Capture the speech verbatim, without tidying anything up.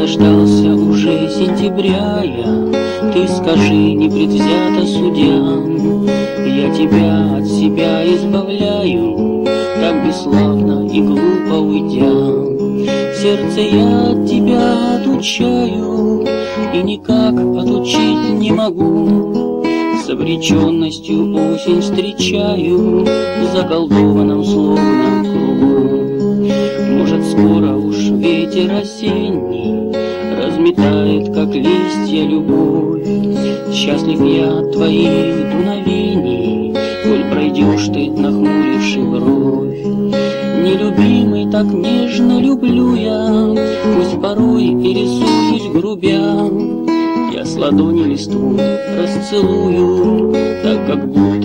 дождался уже сентября я, ты скажи, непредвзято судья, я тебя от себя избавляю, так бесславно и глупо уйдя. Сердце я от тебя отучаю, и никак отучить не могу. С обреченностью осень встречаю, в заколдованном словно кругу. Может, скоро уж ветер осенний разметает, как листья, любовь. Счастлив я от твоих дуновений, коль пройдешь ты, нахмуривши бровь. Нелюбимый, так нежно люблю я, пусть порой и рисуюсь грубя. Я с ладони листву расцелую, так как будто